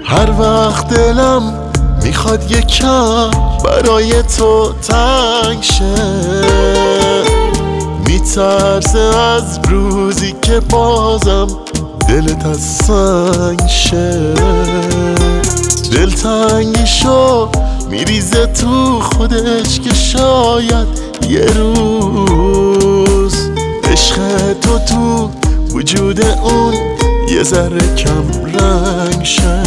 هر وقت دلم میخواد یکم برای تو تنگ شه، میترسه از روزی که بازم دلت از سنگ شه. دلتنگیشو میریزه تو خودش که شاید یه روز عشق تو وجود اون یه ذره کم رنگ شه.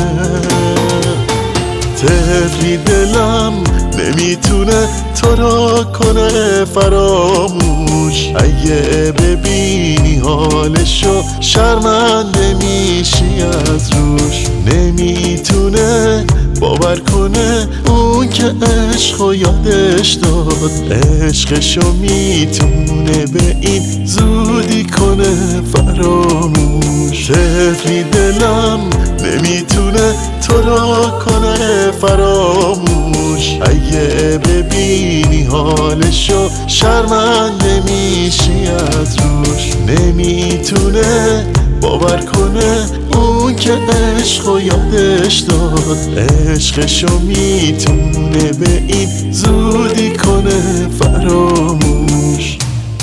طفلی دلم نمیتونه تو رو کنه فراموش، اگه ببینی حالشو شرمنده میشی از روش. نمیتونه باور کنه اون که عشقو یادش داد، عشقشو میتونه به این زودی کنه فراموش. طفلی دلم نمیتونه تو رو کنه فراموش، اگه ببینی حالشو شرمنده میشی از روش. نمیتونه باور کنه اون که عشقو یادش داد، عشقشو میتونه به این زودی کنه فراموش.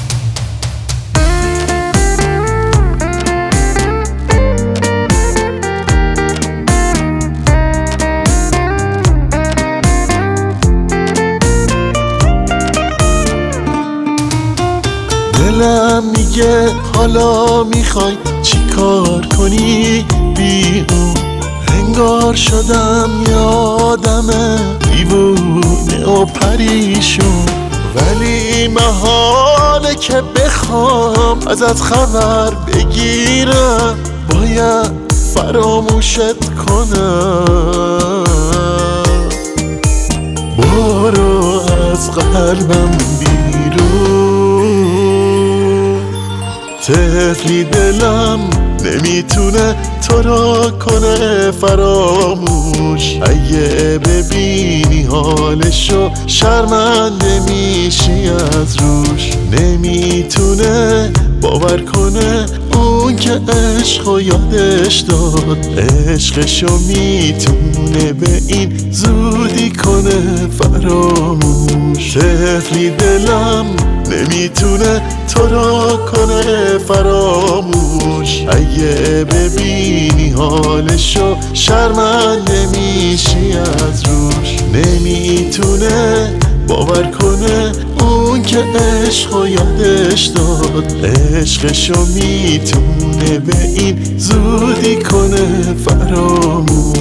دلم میگه حالا میخوای چی کار کنی بی اون، انگار شدم یه آدم دیوونه و پریشون. ولی محاله که بخوام ازت خبر بگیرم، باید فراموشت کنم. برو از قلبم بیرون. طفلی دلم نمیتونه تو رو کنه فراموش، اگه ببینی حالشو شرمنده میشی از روش. نمیتونه باور کنه اون که عشقو یادش داد، عشقشو میتونه به این زودی کنه فراموش. طفلی دلم نمیتونه تو رو کنه فراموش، اگه ببینی حالشو شرمنده میشی از روش. نمیتونه باور کنه اون که عشقو یادش داد، عشقشو میتونه به این زودی کنه فراموش.